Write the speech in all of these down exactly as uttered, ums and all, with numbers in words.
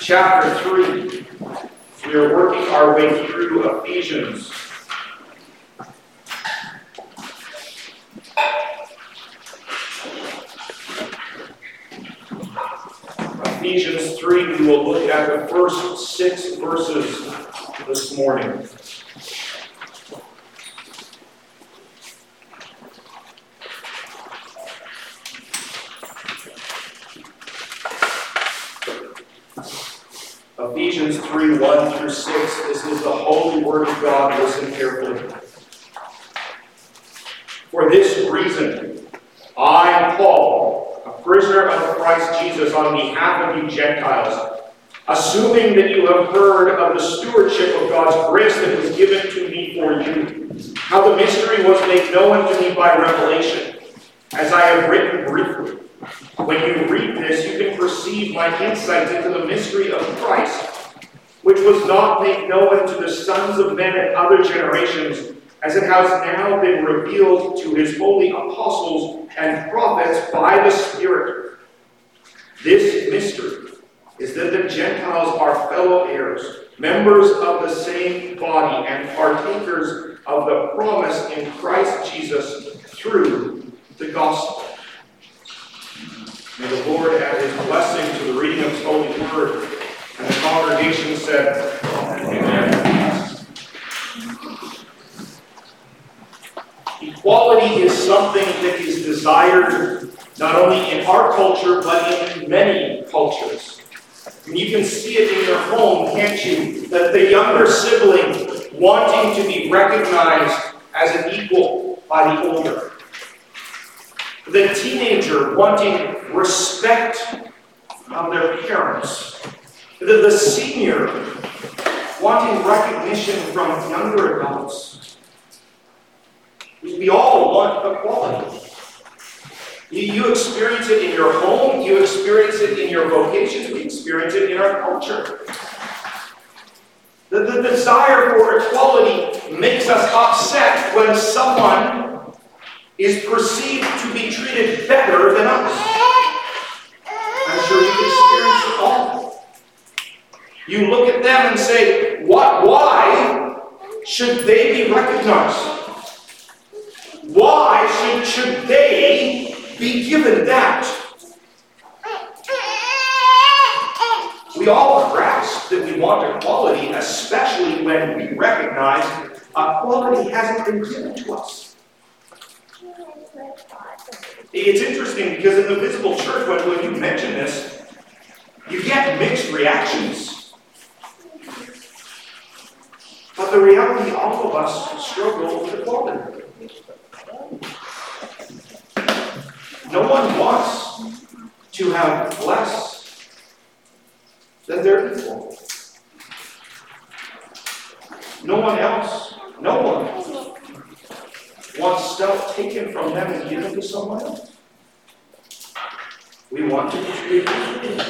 chapter three. We are working our way through Ephesians. Ephesians three, we will look at the first six verses this morning. Ephesians three, one through six. This is the holy word of God. Listen carefully. For this reason, I, Paul, a prisoner of Christ Jesus, on behalf of you Gentiles, assuming that you have heard of the stewardship of God's grace that was given to me for you, how the mystery was made known to me by revelation, as I have written briefly. When you read this, you can perceive my insight into the mystery of Christ, which was not made known to the sons of men in other generations, as it has now been revealed to his holy apostles and prophets by the Spirit. This mystery is that the Gentiles are fellow heirs, members of the same body, and partakers of the promise in Christ Jesus through the gospel. May the Lord add his blessing to the reading of his holy word. And the congregation said, Amen. Equality is something that is desired not only in our culture, but in many cultures. And you can see it in your home, can't you? That the younger sibling wanting to be recognized as an equal by the older. The teenager wanting respect of their parents. The, the senior wanting recognition from younger adults. We all want equality. You, you experience it in your home, you experience it in your vocations, we experience it in our culture. The, the desire for equality makes us upset when someone is perceived to be treated better than us. I'm sure you've experienced it all. You look at them and say, what? Why should they be recognized? Why should, should they be given that? We all grasp that we want equality, especially when we recognize equality hasn't been given to us. It's interesting because in the visible church, when, when you mention this, you get mixed reactions. But the reality, all of us struggle with equality. No one wants to have less than their equal. No one else, no one wants stuff taken from them and given to someone else. We want to be treated equally.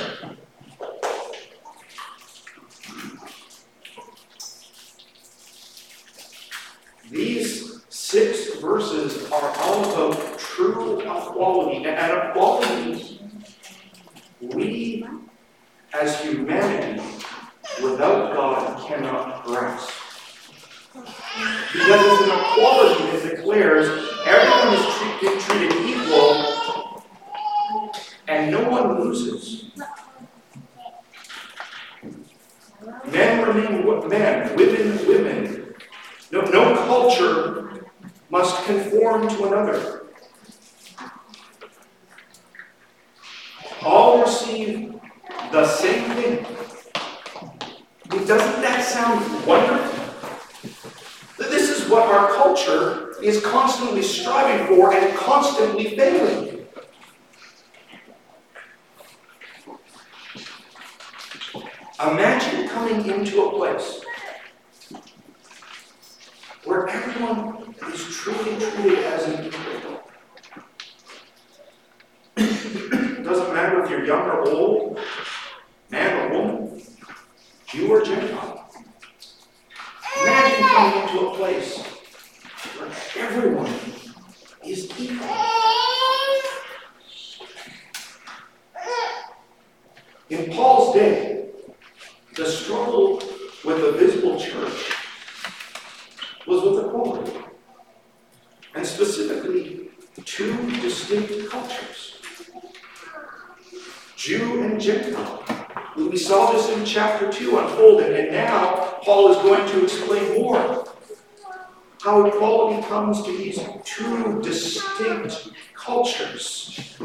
These six verses are all about true equality. And equality, we as humanity, without God, cannot grasp. Because it's an equality that declares everyone is treated, treated equal and no one loses. Men remain men, women, women. No, no culture must conform to another. All receive the same thing. Doesn't that sound wonderful? This is what our culture is constantly striving for and constantly failing. Imagine coming into a place where everyone is truly treated as an equal. Doesn't matter if you're young or old, man or woman, Jew or Gentile. Imagine coming into a place where everyone is equal. In Paul's day, The struggle with the visible church was with equality, and specifically two distinct cultures, Jew and Gentile. We saw this in chapter two unfolded, and now Paul is going to explain more how equality comes to these two distinct cultures.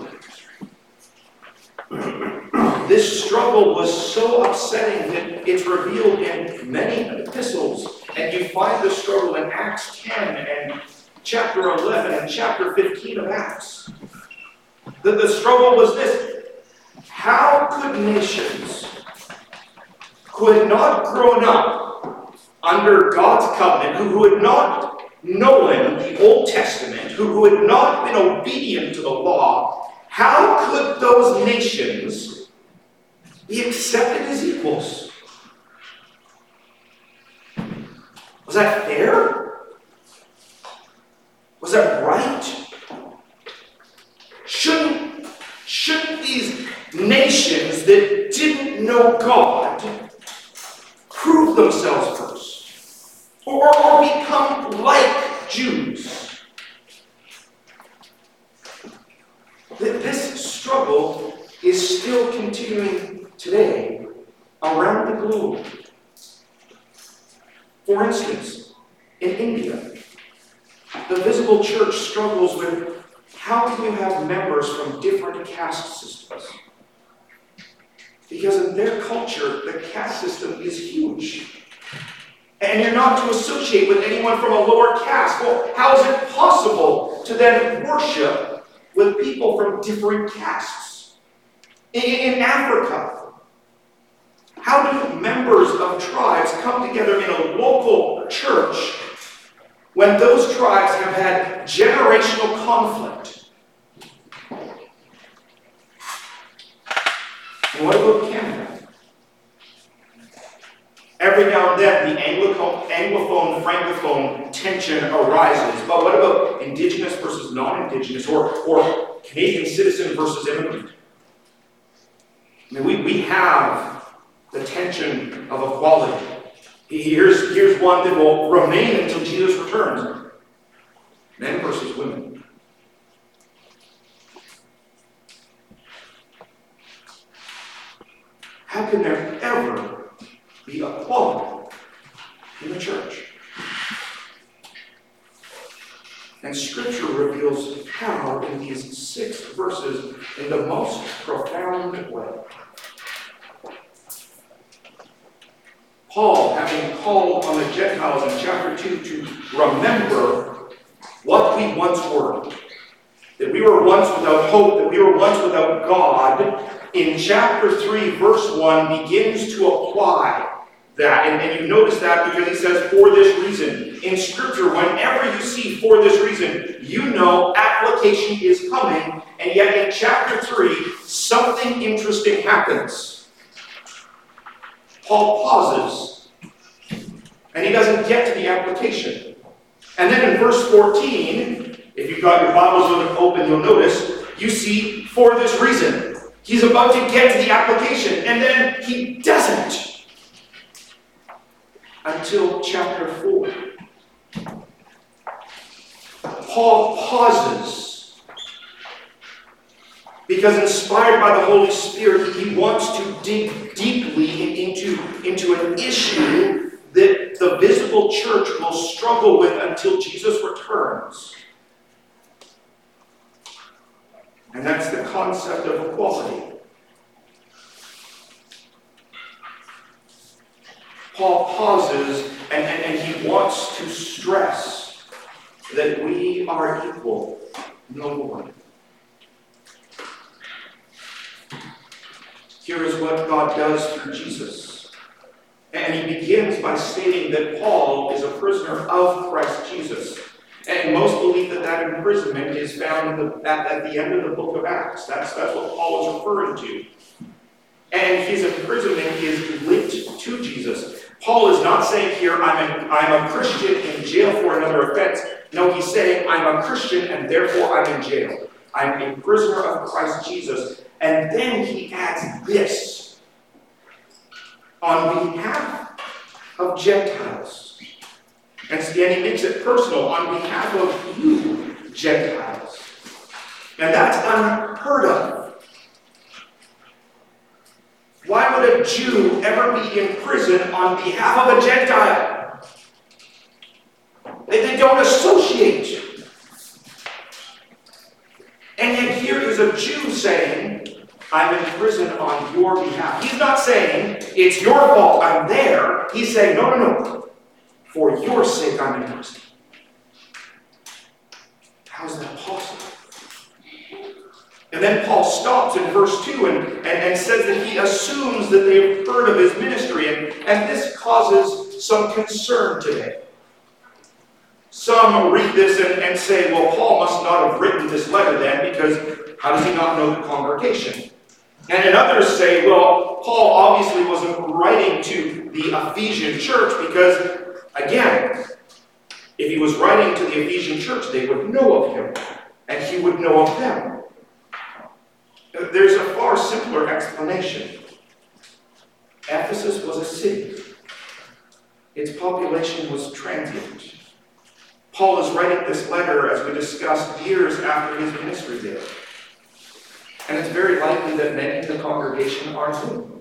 This struggle was so upsetting that it's revealed in many epistles, and you find the struggle in Acts ten and chapter eleven and chapter fifteen of Acts. The, the struggle was this: how could nations who had not grown up under God's covenant, who, who had not known the Old Testament, who, who had not been obedient to the law, how could those nations be accepted as equals? Was that fair? Was that right? Shouldn't, shouldn't these nations that didn't know God prove themselves first? Or, or become like Jews? This struggle is still continuing today around the globe. For instance, in India, the visible church struggles with how can you have members from different caste systems? Because in their culture, the caste system is huge. And you're not to associate with anyone from a lower caste. Well, how is it possible to then worship with people from different castes? In, in Africa, how do members of tribes come together in a local church when those tribes have had generational conflict? And what about Canada? Every now and then, the Anglophone, Anglophone, Francophone tension arises. But what about Indigenous versus non-Indigenous, or, or Canadian citizen versus immigrant? I mean, we, we have the tension of equality. Here's, here's one that will remain until Jesus returns. Men versus women. How can there ever be equality in the church? And Scripture reveals how in these six verses in the most profound way. Paul, having called on the Gentiles in chapter two to remember what we once were, that we were once without hope, that we were once without God, in chapter three, verse one, begins to apply that. And, and you notice that because he says, for this reason. In Scripture, whenever you see for this reason, you know application is coming. And yet in chapter three, something interesting happens. Paul pauses, and he doesn't get to the application. And then in verse fourteen, if you've got your Bibles open, you'll notice, you see, for this reason. He's about to get to the application, and then he doesn't. Until chapter four. Paul pauses. Because inspired by the Holy Spirit, he wants to dig deeply into, into an issue that the visible church will struggle with until Jesus returns. And that's the concept of equality. Paul pauses and, and, and he wants to stress that we are equal, no more. Here is what God does through Jesus. And he begins by stating that Paul is a prisoner of Christ Jesus. And most believe that that imprisonment is found in the, at, at the end of the book of Acts. That's, that's what Paul is referring to. And his imprisonment is linked to Jesus. Paul is not saying here, I'm a, I'm a Christian in jail for another offense. No, he's saying, I'm a Christian and therefore I'm in jail. I'm a prisoner of Christ Jesus. And then he adds this. on behalf of Gentiles. And he makes it personal, on behalf of you, Gentiles. And that's unheard of. Why would a Jew ever be in prison on behalf of a Gentile? They, they don't associate. And yet here is a Jew saying, I'm in prison on your behalf. He's not saying, it's your fault I'm there. He's saying, no, no, no. For your sake I'm in prison. How is that possible? And then Paul stops in verse two and, and, and says that he assumes that they have heard of his ministry. And, and this causes some concern today. Some read this and, and say, well, Paul must not have written this letter then, because how does he not know the congregation? And then others say, well, Paul obviously wasn't writing to the Ephesian church because, again, if he was writing to the Ephesian church, they would know of him, and he would know of them. There's a far simpler explanation. Ephesus was a city. Its population was transient. Paul is writing this letter, as we discussed, years after his ministry there. And it's very likely that many in the congregation are new.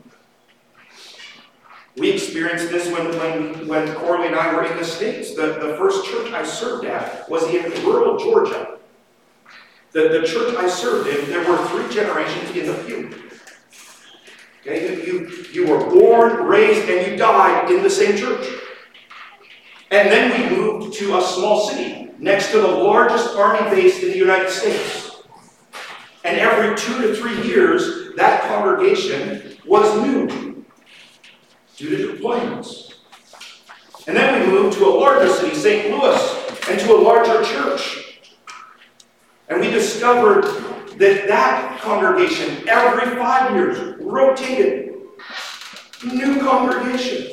We experienced this when, when, when Corley and I were in the States. The, the first church I served at was in rural Georgia. The, the church I served in, there were three generations in the pew. Okay? You, you were born, raised, and you died in the same church. And then we moved to a small city next to the largest army base in the United States. And every two to three years, that congregation was new due to deployments. And then we moved to a larger city, Saint Louis, and to a larger church. And we discovered that that congregation, every five years, rotated. New congregation.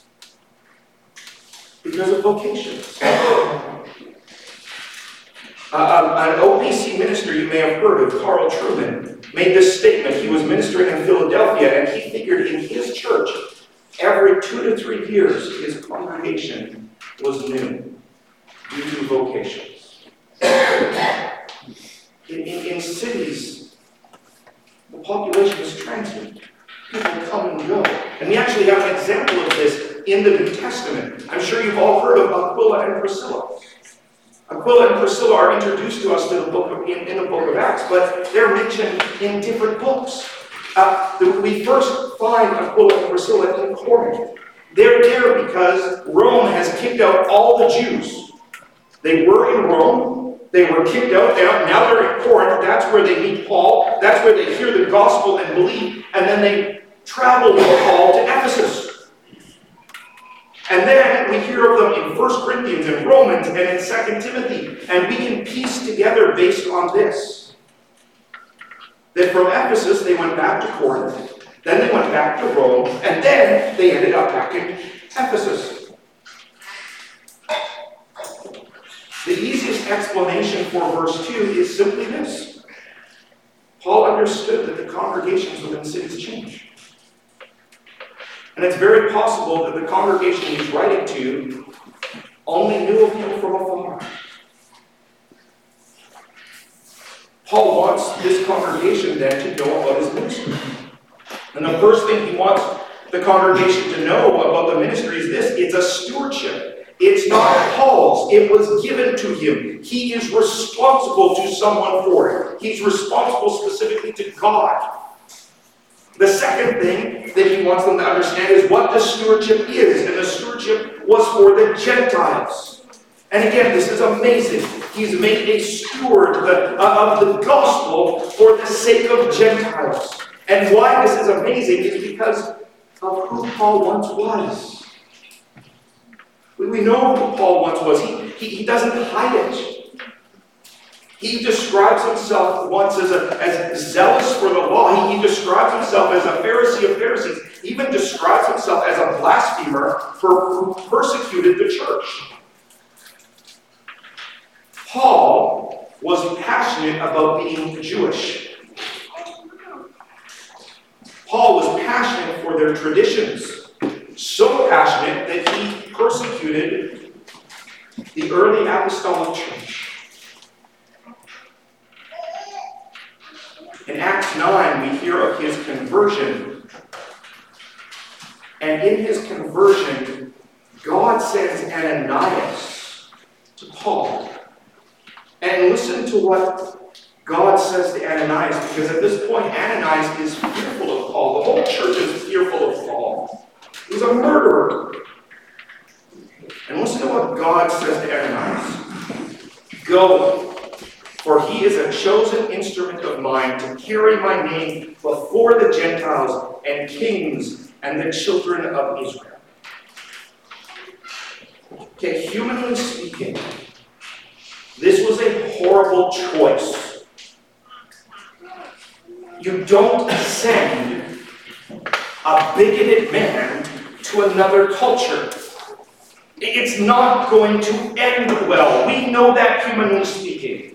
Because of vocations. Uh, an O P C minister you may have heard of, Carl Trueman, made this statement. He was ministering in Philadelphia, and he figured in his church, every two to three years, his congregation was new due to vocations. In, in, in cities, the population is transient. People come and go. And we actually have an example of this in the New Testament. I'm sure you've all heard of Aquila and Priscilla. Aquila and Priscilla are introduced to us to the book of, in, in the book of Acts, but they're mentioned in different books. Uh, the, we first find Aquila and Priscilla in Corinth. They're there because Rome has kicked out all the Jews. They were in Rome. They were kicked out. Now, now they're in Corinth. That's where they meet Paul. That's where they hear the gospel and believe. And then they travel with Paul to Ephesus. And then we hear of them in First Corinthians and Romans and in Second Timothy. And we can piece together based on this. That from Ephesus they went back to Corinth. Then they went back to Rome. And then they ended up back in Ephesus. The easiest explanation for verse two is simply this. Paul understood that the congregations within cities change. And it's very possible that the congregation he's writing to only knew of him from afar. Paul wants this congregation then to know about his ministry. And the first thing he wants the congregation to know about the ministry is this: it's a stewardship. It's not Paul's. It was given to him. He is responsible to someone for it. He's responsible specifically to God. The second thing that he wants them to understand is what the stewardship is. And the stewardship was for the Gentiles. And again, this is amazing. He's made a steward of the gospel for the sake of Gentiles. And why this is amazing is because of who Paul once was. We know who Paul once was. He, he, he doesn't hide it. He describes himself once as, a, as zealous for the law. He, he describes himself as a Pharisee of Pharisees. He even describes himself as a blasphemer for who persecuted the church. Paul was passionate about being Jewish. Paul was passionate for their traditions. so passionate that he persecuted the early apostolic church. In Acts nine, we hear of his conversion. And in his conversion, God sends Ananias to Paul. And listen to what God says to Ananias, because at this point, Ananias is fearful of Paul. The whole church is fearful of Paul. He's a murderer. And listen to what God says to Ananias. Go, for he is a chosen instrument of mine to carry my name before the Gentiles and kings and the children of Israel. Okay, humanly speaking, this was a horrible choice. You don't send a bigoted man to another culture. It's not going to end well. We know that, humanly speaking.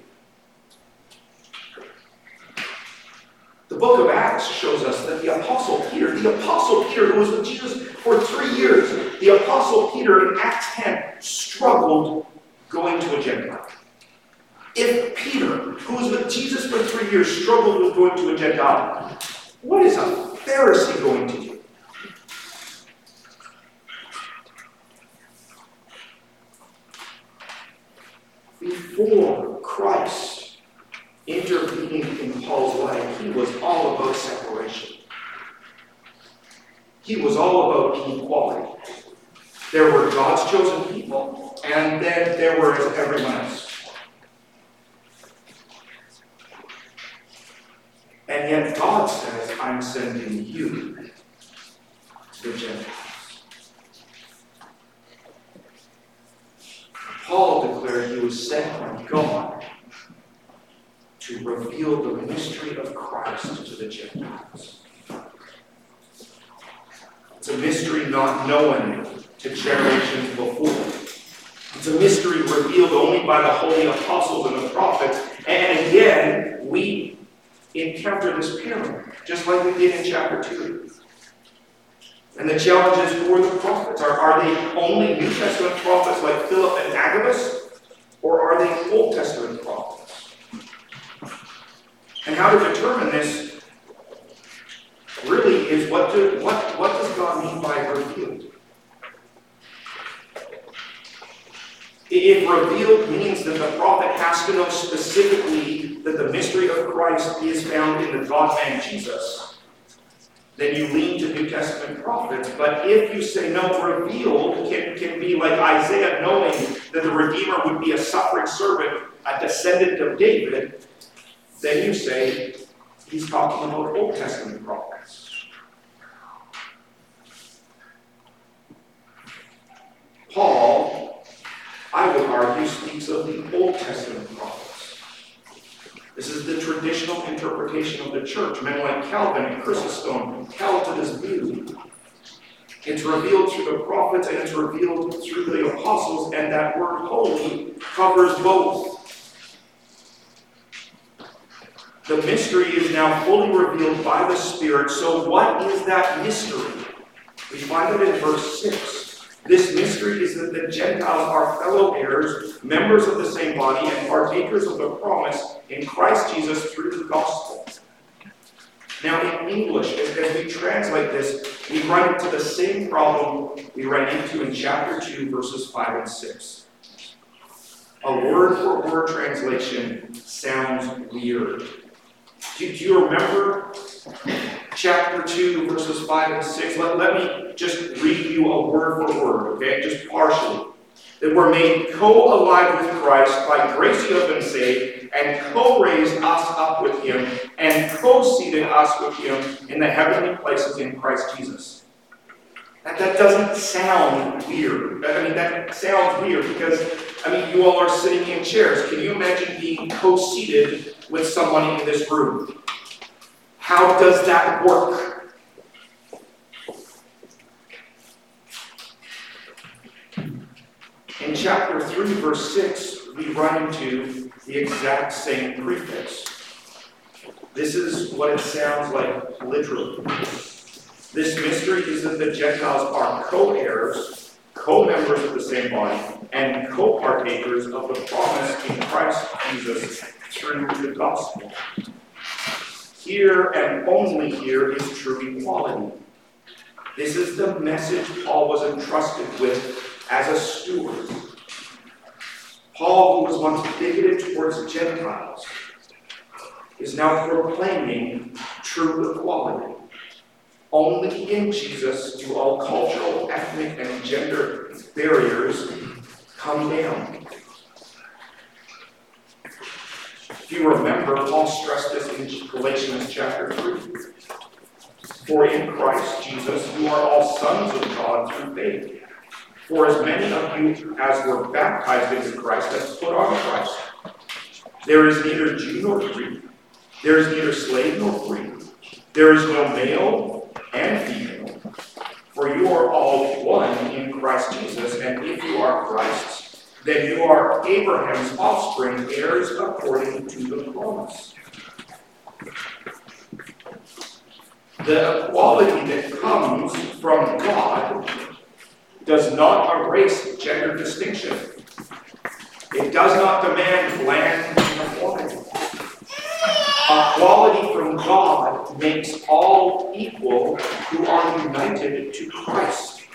The book of Acts shows us that the Apostle Peter, the Apostle Peter who was with Jesus for three years, the Apostle Peter in Acts ten struggled going to a Gentile. If Peter, who was with Jesus for three years, struggled with going to a Gentile, what is a Pharisee going to do? Before Christ intervened in Paul's life, he was all about separation. He was all about equality. There were God's chosen people, and then there were everyone else. And yet God says, I'm sending you to the Gentiles. Paul declared he was sent by God to reveal the mystery of Christ to the Gentiles. It's a mystery not known to generations before. It's a mystery revealed only by the holy apostles and the prophets. And again, we encounter this parallel, just like we did in chapter two. And the challenges for the prophets are, are they only New Testament prophets like Philip and Agabus, or are they Old Testament prophets? And how to determine this really is what, do, what, what does God mean by revealed? If revealed means that the prophet has to know specifically that the mystery of Christ is found in the God-man Jesus, then you lean to New Testament prophets. But if you say, no, revealed can, can be like Isaiah knowing that the Redeemer would be a suffering servant, a descendant of David, then you say he's talking about Old Testament prophets. Paul, I would argue, speaks of the Old Testament prophets. This is the traditional interpretation of the church. Men like Calvin and Chrysostom held to this view. It's revealed through the prophets and it's revealed through the apostles, and that word holy covers both. The mystery is now fully revealed by the Spirit. So what is that mystery? We find it in verse six. This mystery is that the Gentiles are fellow heirs, members of the same body, and partakers of the promise in Christ Jesus through the gospel. Now, in English, as, as we translate this, we run into the same problem we ran into in chapter two, verses five and six. A word-for-word translation sounds weird. Do, do you remember chapter two, verses five and six? Let, let me just read you a word for word, okay? Just partially. That we're made co-alive with Christ. By grace you have been saved, and co-raised us up with him, and co-seated us with him in the heavenly places in Christ Jesus. That, that doesn't sound weird. I mean, that sounds weird because, I mean, you all are sitting in chairs. Can you imagine being co-seated with someone in this room? How does that work? In chapter three, verse six, we run into the exact same prefix. This is what it sounds like literally. This mystery is that the Gentiles are co-heirs, co-members of the same body, and co-partakers of the promise in Christ Jesus through the gospel. Here and only here is true equality. This is the message Paul was entrusted with as a steward. Paul, who was once bigoted towards Gentiles, is now proclaiming true equality. Only in Jesus do all cultural, ethnic, and gender barriers come down. If you remember, Paul stressed this in Galatians chapter three. For in Christ Jesus you are all sons of God through faith. For as many of you as were baptized into Christ have put on Christ. There is neither Jew nor Greek. There is neither slave nor free. There is no male and female. For you are all one in Christ Jesus, and if you are Christ's, then you are Abraham's offspring, heirs according to the promise. The equality that comes from God does not erase gender distinction. It does not demand bland uniformity. Equality from God makes all equal who are united to Christ.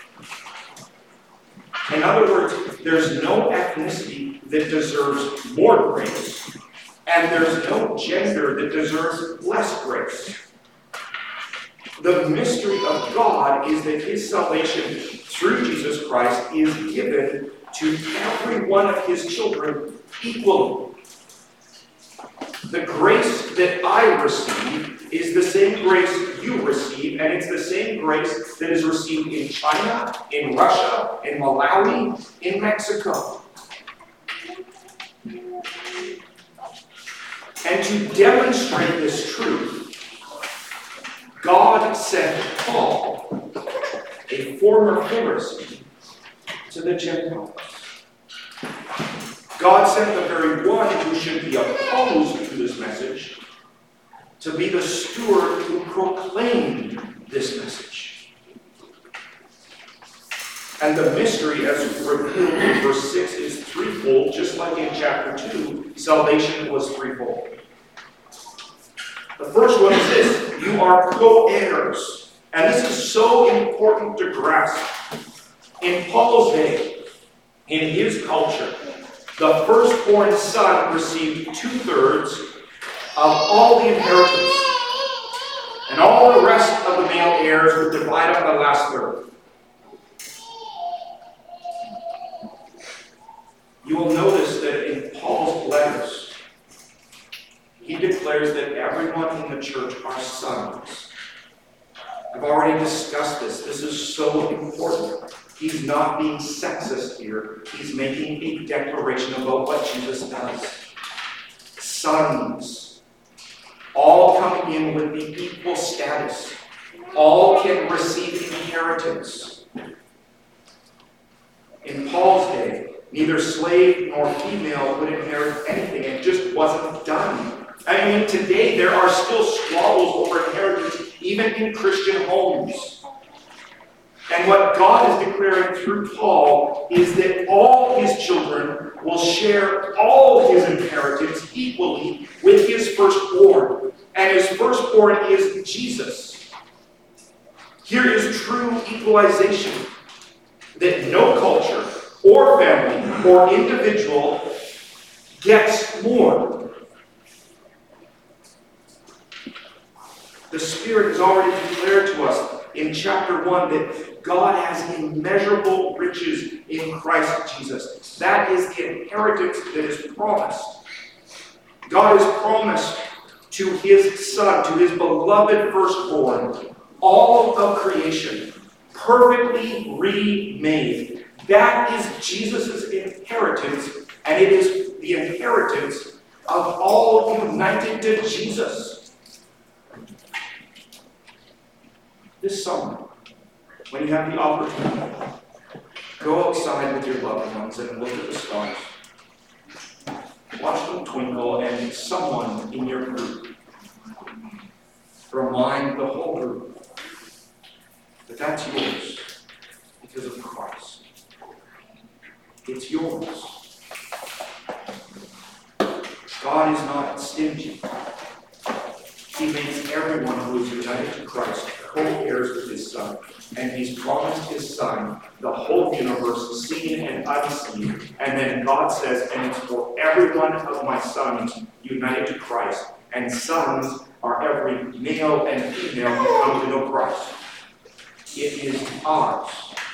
In other words, there's no ethnicity that deserves more grace, and there's no gender that deserves less grace. The mystery of God is that his salvation through Jesus Christ is given to every one of his children equally. The grace that I receive is the same grace you receive, and it's the same grace that is received in China, in Russia, in Malawi, in Mexico. And to demonstrate this truth, God sent Paul, a former Pharisee, to the Gentiles. God sent the very one who should be opposed to this message to be the steward who proclaimed this message. And the mystery, as revealed in verse six, is threefold, just like in chapter two, salvation was threefold. The first one is this: you are co-heirs. And this is so important to grasp. In Paul's day, in his culture, the firstborn son received two-thirds of all the inheritance. And all the rest of the male heirs would divide up the last third. You will notice that in Paul's letters, he declares that everyone in the church are sons. I've already discussed this. This is so important. He's not being sexist here. He's making a declaration about what Jesus does. Sons, all coming in with the equal status. All can receive inheritance. In Paul's day, neither slave nor female would inherit anything. It just wasn't done. I mean, today there are still squabbles over inheritance, even in Christian homes. And what God is declaring through Paul is that all his children will share all his inheritance equally with his firstborn. And his firstborn is Jesus. Here is true equalization, that no culture or family or individual gets more. The Spirit has already declared to us in chapter one that God has immeasurable riches in Christ Jesus. That is the inheritance that is promised. God has promised to his Son, to his beloved firstborn, all of creation, perfectly remade. That is Jesus' inheritance, and it is the inheritance of all united to Jesus. This summer, when you have the opportunity, go outside with your loved ones and look at the stars. Watch them twinkle, and someone in your group remind the whole group But that's yours because of Christ. It's yours. God is not stingy. He makes everyone who is united to Christ co-heirs with his Son. And he's promised his Son the whole universe, seen and unseen. And then God says, and it's for every one of my sons united to Christ. And sons are every male and female who come to know Christ. It is ours.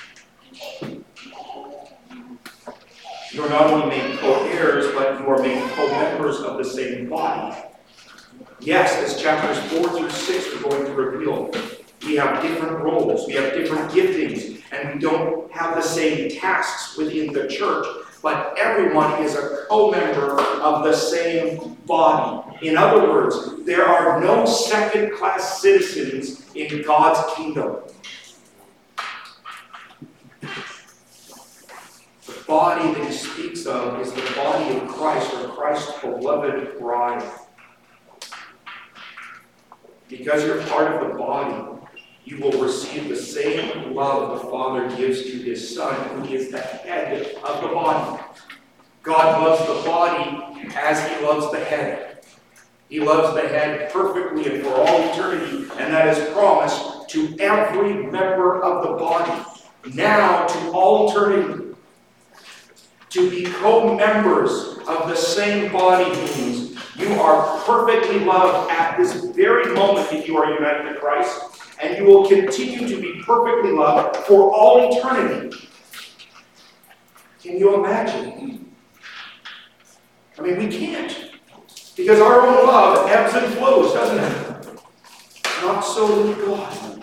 You are not only made co-heirs, but you are made co-members of the same body. Yes, as chapters four through six are going to reveal, we have different roles, we have different giftings, and we don't have the same tasks within the church, but everyone is a co-member of the same body. In other words, there are no second-class citizens in God's kingdom. The body that he speaks of is the body of Christ, or Christ's beloved bride. Because you're part of the body, you will receive the same love the Father gives to his Son, who is the head of the body. God loves the body as he loves the head. He loves the head perfectly and for all eternity, and that is promised to every member of the body, now to all eternity. To be co-members of the same body means you are perfectly loved at this very moment that you are united to Christ, and you will continue to be perfectly loved for all eternity. Can you imagine? I mean, we can't. Because our own love ebbs and flows, doesn't it? Not so with God.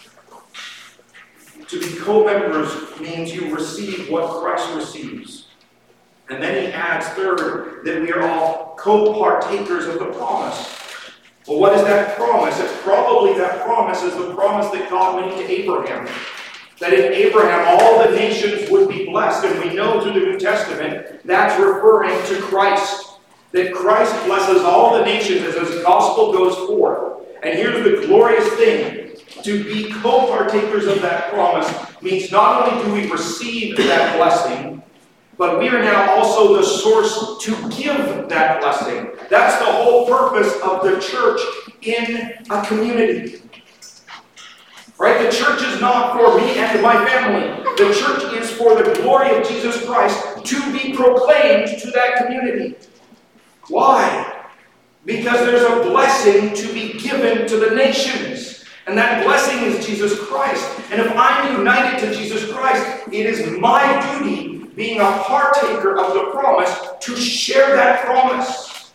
To be co-members means you receive what Christ receives. And then he adds, third, that we are all co-partakers of the promise. Well, what is that promise? It's probably that promise is the promise that God made to Abraham. That in Abraham all the nations would be blessed. And we know through the New Testament that's referring to Christ. That Christ blesses all the nations as his gospel goes forth. And here's the glorious thing. To be co-partakers of that promise means not only do we receive that blessing, but we are now also the source to give that blessing. That's the whole purpose of the church in a community. Right? The church is not for me and my family. The church is for the glory of Jesus Christ to be proclaimed to that community. Why? Because there's a blessing to be given to the nations. And that blessing is Jesus Christ. And if I'm united to Jesus Christ, it is my duty, being a partaker of the promise, to share that promise.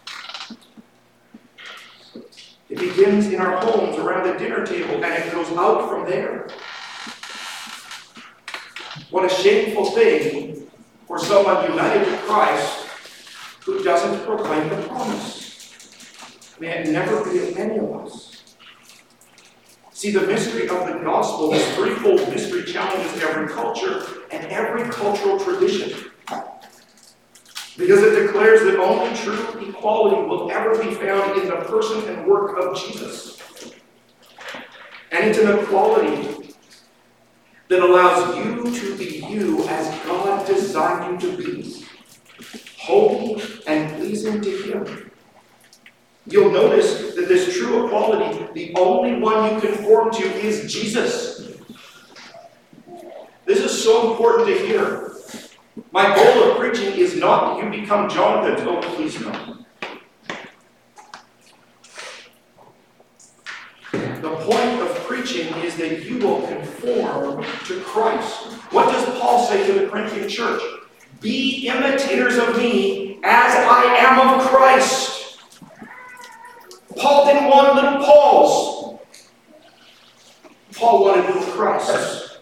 It begins in our homes around the dinner table, and it goes out from there. What a shameful thing for someone united to Christ who doesn't proclaim the promise. May it never be of any of us. See, the mystery of the gospel, this threefold mystery, challenges every culture and every cultural tradition. Because it declares that only true equality will ever be found in the person and work of Jesus. And it's an equality that allows you to be you as God designed you to be. Holy and pleasing to him. You'll notice that this true equality, the only one you conform to is Jesus. This is so important to hear. My goal of preaching is not that you become Jonathan. Oh, please no. The point of preaching is that you will conform to Christ. What does Paul say to the Corinthian church? Be imitators of me as I am of Christ. Paul didn't want little Pauls. Paul wanted little Christ.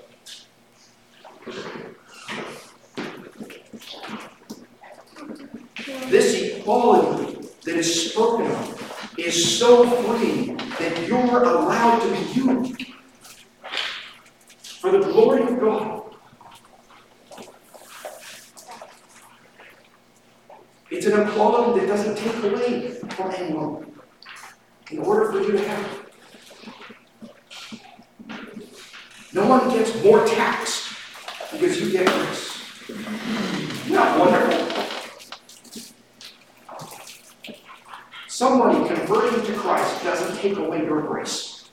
This equality that is spoken of is so freeing that you're allowed to be you. For the glory of God. It's an equality that doesn't take away from anyone. In order for you to have it. No one gets more taxed because you get grace. Isn't that wonderful? Somebody converting to Christ doesn't take away your grace.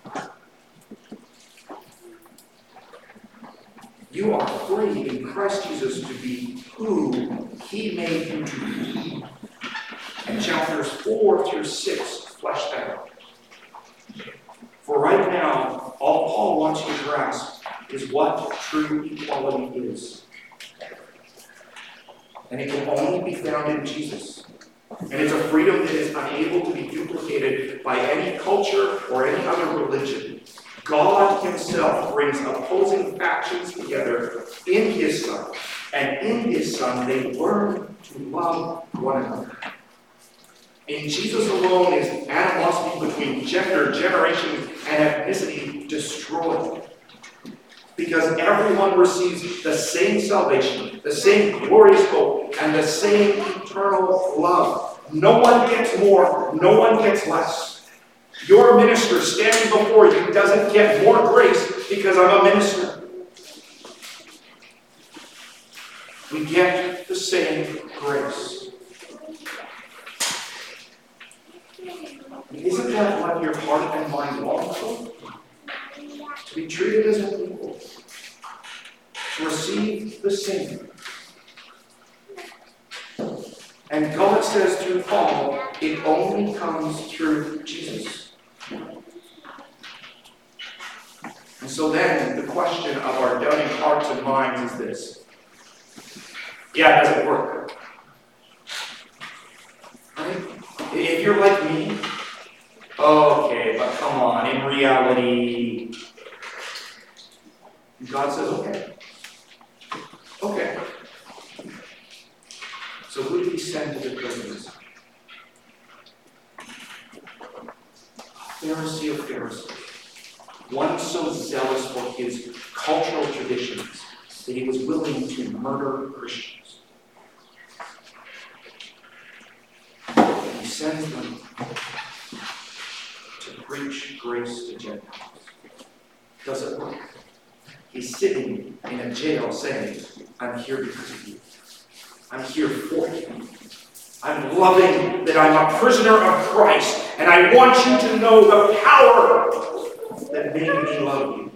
You are free in Christ Jesus to be who he made you to be. And chapters four through six flesh that out. For right now, all Paul wants you to grasp is what true equality is. And it can only be found in Jesus. And it's a freedom that is unable to be duplicated by any culture or any other religion. God himself brings opposing factions together in his Son. And in his Son, they learn to love one another. In Jesus alone is animosity between gender, generation, and ethnicity destroyed. Because everyone receives the same salvation, the same glorious hope, and the same eternal love. No one gets more, no one gets less. Your minister standing before you doesn't get more grace because I'm a minister. We get the same grace. Isn't that what your heart and mind long for? To be treated as an equal. To receive the same. And God says through Paul, it only comes through Jesus. And so then, the question of our doubting hearts and minds is this. Yeah, it doesn't work. Right? If you're like me, okay, but come on, in reality, God says, okay. Okay. So who did he send to the prisoners? A Pharisee of Pharisees. One so zealous for his cultural traditions that he was willing to murder Christians. He sends them to preach grace to Gentiles. Does it work? He's sitting in a jail saying, I'm here because of you. I'm here for you. I'm loving that I'm a prisoner of Christ, and I want you to know the power that made me love you.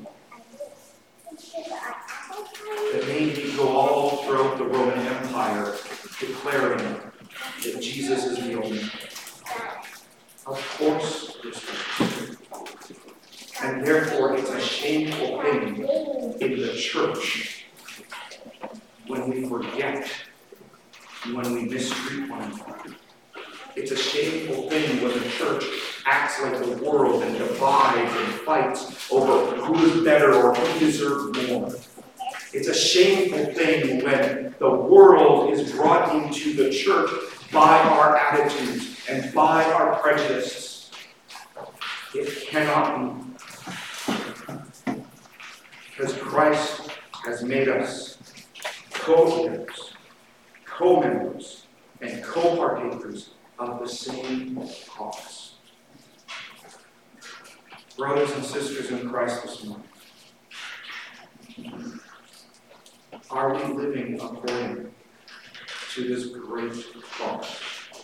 That made me go all throughout the Roman Empire declaring that Jesus is the only. Of course, it's true. And therefore, it's a shameful thing in the church when we forget, when we mistreat one another. It's a shameful thing when the church acts like the world and divides and fights over who is better or who deserves more. It's a shameful thing when the world is brought into the church by our attitudes and by our prejudices. It cannot be. Because Christ has made us co-heirs, co-members, and co-partakers of the same cause. Brothers and sisters in Christ this morning, are we living according to this great cause?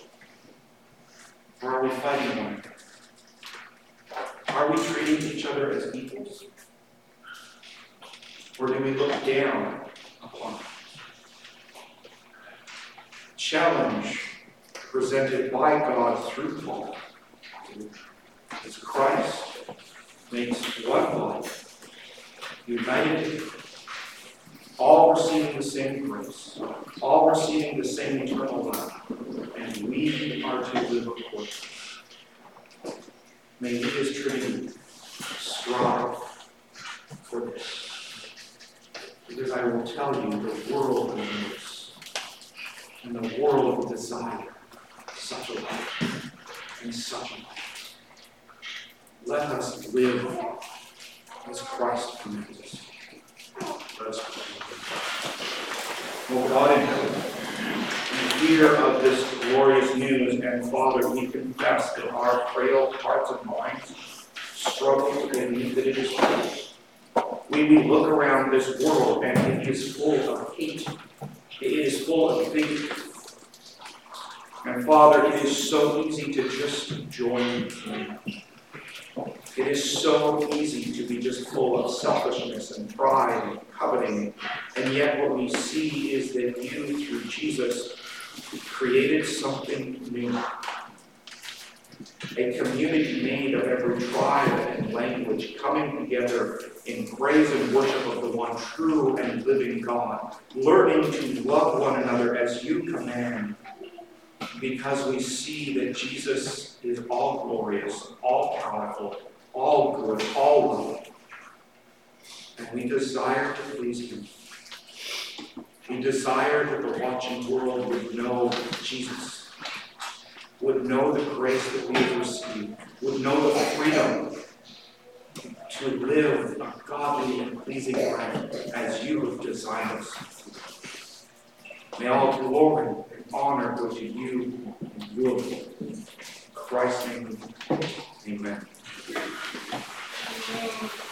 Or are we fighting one another? Are we treating each other as equals? Or do we look down upon them? Challenge presented by God through Paul is Christ makes one body, united, all receiving the same grace, all receiving the same eternal life, and we are to live accordingly. May we as Trinity strive for this. Because I will tell you, the world knows, and the world will desire such a life and such a life. Let us live as Christ commands us. Let us pray. Oh God in heaven, in fear of this glorious news, and Father, we confess that our frail hearts and minds struggle to believe that it is true. We We, we look around this world and it is full of hate. It is full of bigotry. And Father, it is so easy to just join in. It is so easy to be just full of selfishness and pride and coveting. And yet what we see is that you, through Jesus, created something new. A community made of every tribe and language coming together in praise and worship of the one true and living God, learning to love one another as you command, because we see that Jesus is all glorious, all powerful, all good, all loving. And we desire to please him. We desire that the watching world would know Jesus, would know the grace that we have received, would know the freedom to live a godly and pleasing life as you have designed us. May all glory and honor go to you and you alone. In Christ's name, amen. Amen.